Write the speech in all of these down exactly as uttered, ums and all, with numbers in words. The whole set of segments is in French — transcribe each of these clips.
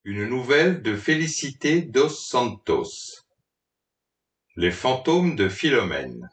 Une nouvelle de Félicité dos Santos. Les fantômes de Philomène.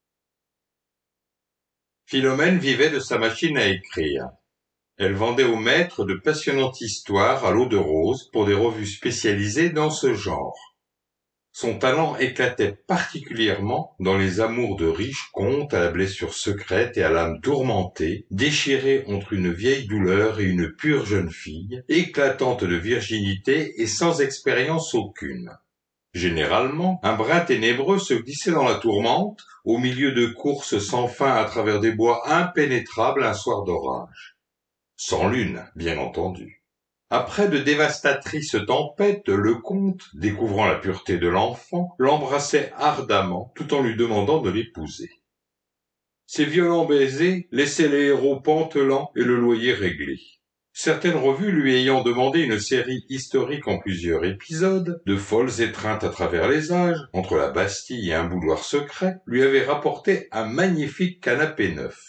Philomène vivait de sa machine à écrire. Elle vendait au maître de passionnantes histoires à l'eau de rose pour des revues spécialisées dans ce genre. Son talent éclatait particulièrement dans les amours de riches contes à la blessure secrète et à l'âme tourmentée, déchirée entre une vieille douleur et une pure jeune fille, éclatante de virginité et sans expérience aucune. Généralement, un brin ténébreux se glissait dans la tourmente, au milieu de courses sans fin à travers des bois impénétrables un soir d'orage. Sans lune, bien entendu. Après de dévastatrices tempêtes, le comte, découvrant la pureté de l'enfant, l'embrassait ardemment tout en lui demandant de l'épouser. Ces violents baisers laissaient les héros pantelants et le loyer réglé. Certaines revues lui ayant demandé une série historique en plusieurs épisodes, de folles étreintes à travers les âges, entre la Bastille et un boudoir secret, lui avaient rapporté un magnifique canapé neuf.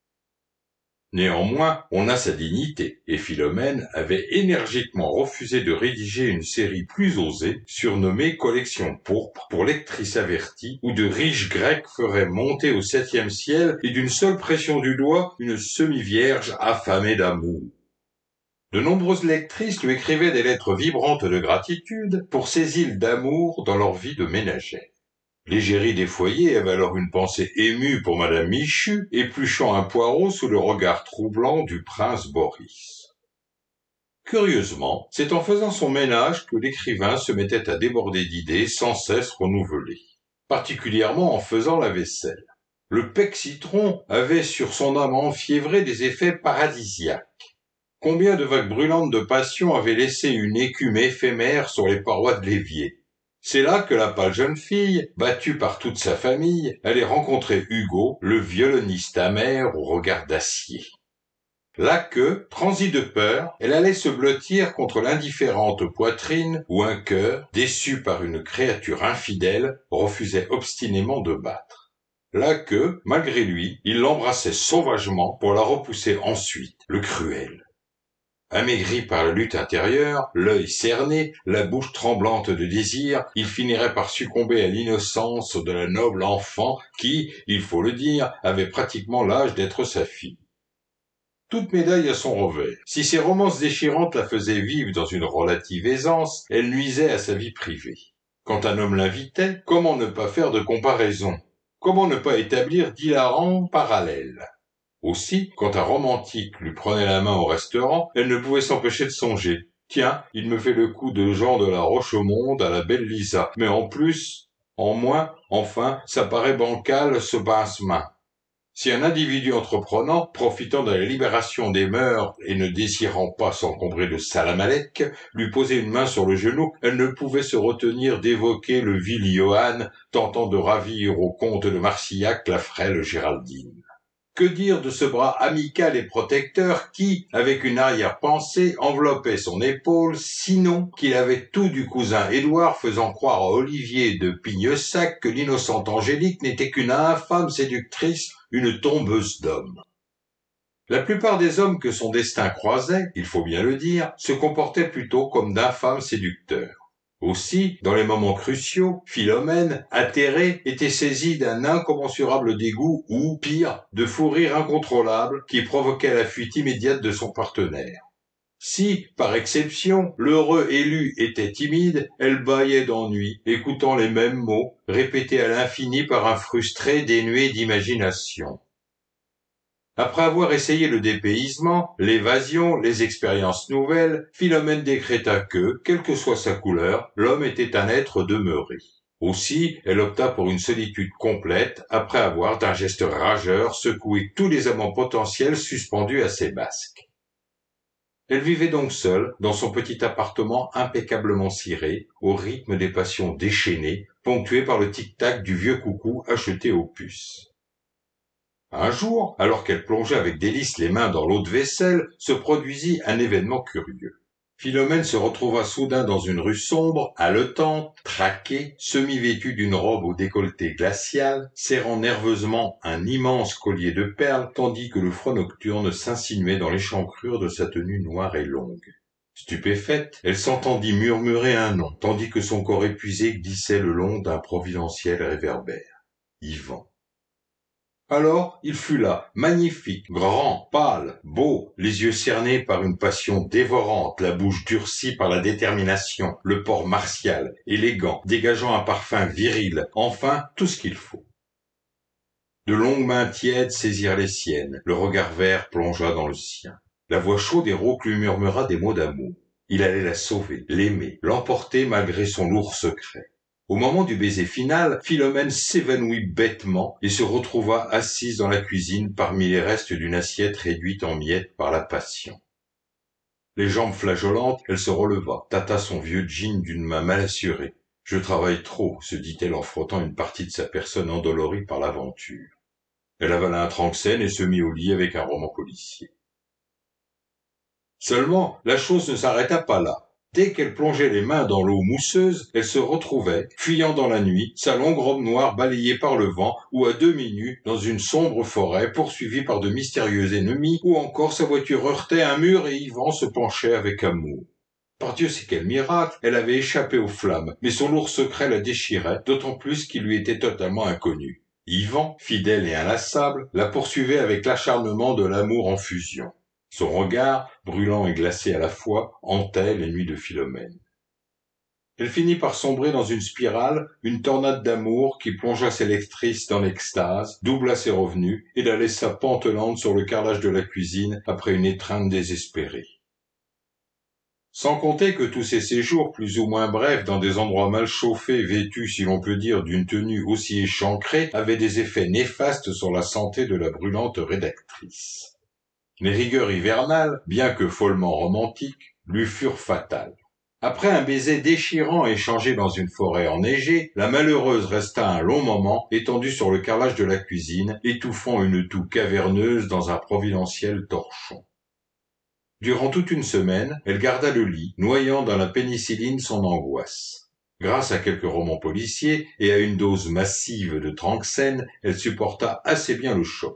Néanmoins, on a sa dignité, et Philomène avait énergiquement refusé de rédiger une série plus osée, surnommée Collection pourpre pour lectrice avertie, où de riches Grecs feraient monter au septième ciel et d'une seule pression du doigt une semi-vierge affamée d'amour. De nombreuses lectrices lui écrivaient des lettres vibrantes de gratitude pour ces îles d'amour dans leur vie de ménagère. L'égérie des foyers avait alors une pensée émue pour Madame Michu, épluchant un poireau sous le regard troublant du prince Boris. Curieusement, c'est en faisant son ménage que l'écrivain se mettait à déborder d'idées sans cesse renouvelées, particulièrement en faisant la vaisselle. Le pec citron avait sur son âme enfiévrée des effets paradisiaques. Combien de vagues brûlantes de passion avaient laissé une écume éphémère sur les parois de l'évier. C'est là que la pâle jeune fille, battue par toute sa famille, allait rencontrer Hugo, le violoniste amer au regard d'acier. Là que, transie de peur, elle allait se blottir contre l'indifférente poitrine où un cœur, déçu par une créature infidèle, refusait obstinément de battre. Là que, malgré lui, il l'embrassait sauvagement pour la repousser ensuite, le cruel. Amaigri par la lutte intérieure, l'œil cerné, la bouche tremblante de désir, il finirait par succomber à l'innocence de la noble enfant qui, il faut le dire, avait pratiquement l'âge d'être sa fille. Toute médaille a son revers. Si ces romances déchirantes la faisaient vivre dans une relative aisance, elles nuisaient à sa vie privée. Quand un homme l'invitait, comment ne pas faire de comparaison? Comment ne pas établir d'hilarants parallèles? Aussi, quand un romantique lui prenait la main au restaurant, elle ne pouvait s'empêcher de songer. Tiens, il me fait le coup de Jean de la Roche-au-Monde à la belle Lisa. Mais en plus, en moins, enfin, ça paraît bancal ce basse-main. Si un individu entreprenant, profitant de la libération des mœurs et ne désirant pas s'encombrer de Salamalek, lui posait une main sur le genou, elle ne pouvait se retenir d'évoquer le vil Johan tentant de ravir au comte de Marcillac la frêle Géraldine. Que dire de ce bras amical et protecteur qui, avec une arrière-pensée, enveloppait son épaule, sinon qu'il avait tout du cousin Édouard faisant croire à Olivier de Pignessac que l'innocente Angélique n'était qu'une infâme séductrice, une tombeuse d'hommes. La plupart des hommes que son destin croisait, il faut bien le dire, se comportaient plutôt comme d'infâmes séducteurs. Aussi, dans les moments cruciaux, Philomène, atterrée, était saisie d'un incommensurable dégoût ou, pire, de fou rire incontrôlable qui provoquait la fuite immédiate de son partenaire. Si, par exception, l'heureux élu était timide, elle bâillait d'ennui, écoutant les mêmes mots, répétés à l'infini par un frustré dénué d'imagination. Après avoir essayé le dépaysement, l'évasion, les expériences nouvelles, Philomène décréta que, quelle que soit sa couleur, l'homme était un être demeuré. Aussi, elle opta pour une solitude complète, après avoir, d'un geste rageur, secoué tous les amants potentiels suspendus à ses basques. Elle vivait donc seule, dans son petit appartement impeccablement ciré, au rythme des passions déchaînées, ponctué par le tic-tac du vieux coucou acheté aux puces. Un jour, alors qu'elle plongeait avec délice les mains dans l'eau de vaisselle, se produisit un événement curieux. Philomène se retrouva soudain dans une rue sombre, haletante, traquée, semi-vêtue d'une robe au décolleté glacial, serrant nerveusement un immense collier de perles, tandis que le froid nocturne s'insinuait dans l'échancrure de sa tenue noire et longue. Stupéfaite, elle s'entendit murmurer un nom, tandis que son corps épuisé glissait le long d'un providentiel réverbère. Yvan. Alors, il fut là, magnifique, grand, pâle, beau, les yeux cernés par une passion dévorante, la bouche durcie par la détermination, le port martial, élégant, dégageant un parfum viril, enfin, tout ce qu'il faut. De longues mains tièdes saisirent les siennes, le regard vert plongea dans le sien. La voix chaude et rauque lui murmura des mots d'amour. Il allait la sauver, l'aimer, l'emporter malgré son lourd secret. Au moment du baiser final, Philomène s'évanouit bêtement et se retrouva assise dans la cuisine parmi les restes d'une assiette réduite en miettes par la passion. Les jambes flageolantes, elle se releva, tâta son vieux jean d'une main mal assurée. « Je travaille trop », se dit-elle en frottant une partie de sa personne endolorie par l'aventure. Elle avala un tranxène et se mit au lit avec un roman policier. Seulement, la chose ne s'arrêta pas là. Dès qu'elle plongeait les mains dans l'eau mousseuse, elle se retrouvait, fuyant dans la nuit, sa longue robe noire balayée par le vent, ou à demi nue, dans une sombre forêt, poursuivie par de mystérieux ennemis, ou encore sa voiture heurtait un mur et Yvan se penchait avec amour. Par Dieu sait quel miracle, elle avait échappé aux flammes, mais son lourd secret la déchirait, d'autant plus qu'il lui était totalement inconnu. Yvan, fidèle et inlassable, la poursuivait avec l'acharnement de l'amour en fusion. Son regard, brûlant et glacé à la fois, hantait les nuits de Philomène. Elle finit par sombrer dans une spirale, une tornade d'amour qui plongea ses lectrices dans l'extase, doubla ses revenus et la laissa pantelante sur le carrelage de la cuisine après une étreinte désespérée. Sans compter que tous ces séjours plus ou moins brefs dans des endroits mal chauffés, vêtus si l'on peut dire d'une tenue aussi échancrée, avaient des effets néfastes sur la santé de la brûlante rédactrice. Les rigueurs hivernales, bien que follement romantiques, lui furent fatales. Après un baiser déchirant échangé dans une forêt enneigée, la malheureuse resta un long moment étendue sur le carrelage de la cuisine, étouffant une toux caverneuse dans un providentiel torchon. Durant toute une semaine, elle garda le lit, noyant dans la pénicilline son angoisse. Grâce à quelques romans policiers et à une dose massive de tranxène, elle supporta assez bien le choc.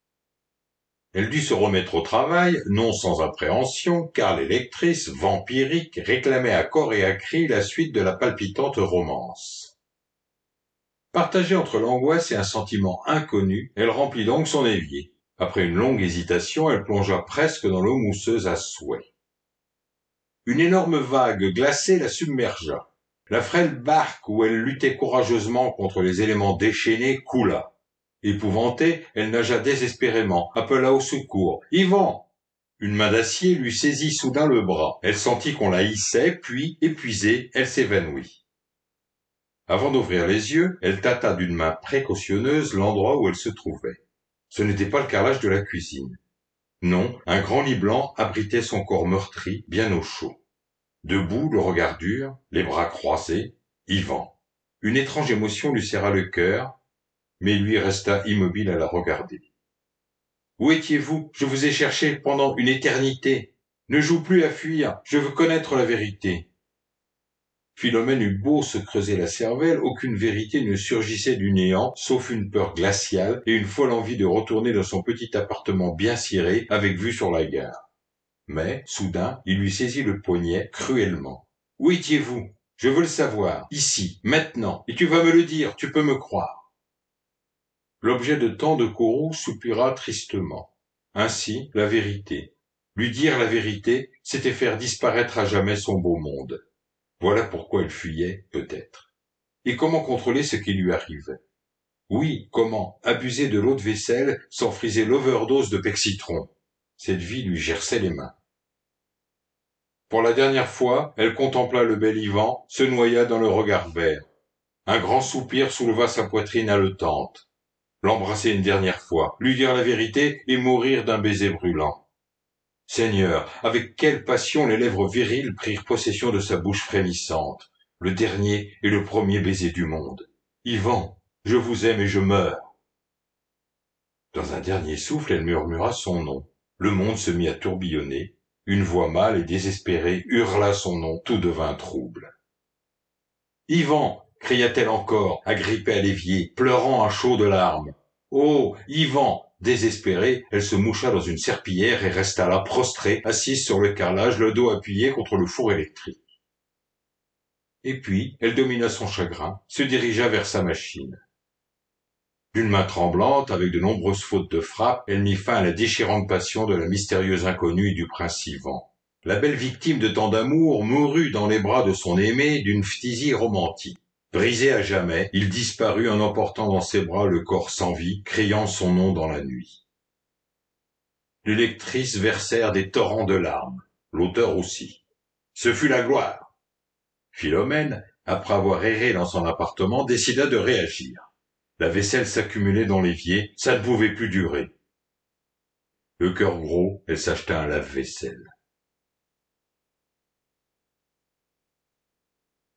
Elle dut se remettre au travail, non sans appréhension, car les lectrices, vampiriques, réclamaient à corps et à cri la suite de la palpitante romance. Partagée entre l'angoisse et un sentiment inconnu, elle remplit donc son évier. Après une longue hésitation, elle plongea presque dans l'eau mousseuse à souhait. Une énorme vague glacée la submergea. La frêle barque où elle luttait courageusement contre les éléments déchaînés coula. Épouvantée, elle nagea désespérément, appela au secours. « Yvan !» Une main d'acier lui saisit soudain le bras. Elle sentit qu'on la hissait, puis, épuisée, elle s'évanouit. Avant d'ouvrir les yeux, elle tâta d'une main précautionneuse l'endroit où elle se trouvait. Ce n'était pas le carrelage de la cuisine. Non, un grand lit blanc abritait son corps meurtri, bien au chaud. Debout, le regard dur, les bras croisés, Yvan. Une étrange émotion lui serra le cœur, mais il lui resta immobile à la regarder. « Où étiez-vous ? Je vous ai cherché pendant une éternité. Ne joue plus à fuir, je veux connaître la vérité. » Philomène eut beau se creuser la cervelle, aucune vérité ne surgissait du néant, sauf une peur glaciale et une folle envie de retourner dans son petit appartement bien ciré, avec vue sur la gare. Mais, soudain, il lui saisit le poignet, cruellement. « Où étiez-vous ? Je veux le savoir, ici, maintenant, et tu vas me le dire, tu peux me croire. » L'objet de tant de courroux soupira tristement. Ainsi, la vérité. Lui dire la vérité, c'était faire disparaître à jamais son beau monde. Voilà pourquoi elle fuyait, peut-être. Et comment contrôler ce qui lui arrivait? Oui, comment abuser de l'eau de vaisselle sans friser l'overdose de Pexitron? Cette vie lui gerçait les mains. Pour la dernière fois, elle contempla le bel Yvan, se noya dans le regard vert. Un grand soupir souleva sa poitrine haletante. L'embrasser une dernière fois, lui dire la vérité et mourir d'un baiser brûlant. Seigneur, avec quelle passion les lèvres viriles prirent possession de sa bouche frémissante, le dernier et le premier baiser du monde. Yvan, je vous aime et je meurs. Dans un dernier souffle, elle murmura son nom. Le monde se mit à tourbillonner. Une voix mâle et désespérée hurla son nom, tout devint trouble. Yvan, cria-t-elle encore, agrippée à l'évier, pleurant à chaudes larmes. « Oh, Yvan, Désespérée, elle se moucha dans une serpillière et resta là prostrée, assise sur le carrelage, le dos appuyé contre le four électrique. Et puis, elle domina son chagrin, se dirigea vers sa machine. D'une main tremblante, avec de nombreuses fautes de frappe, elle mit fin à la déchirante passion de la mystérieuse inconnue du prince Ivan. La belle victime de tant d'amour mourut dans les bras de son aimé d'une phtisie romantique. Brisé à jamais, il disparut en emportant dans ses bras le corps sans vie, criant son nom dans la nuit. Les lectrices versèrent des torrents de larmes, l'auteur aussi. Ce fut la gloire. Philomène, après avoir erré dans son appartement, décida de réagir. La vaisselle s'accumulait dans l'évier, ça ne pouvait plus durer. Le cœur gros, elle s'acheta un lave-vaisselle.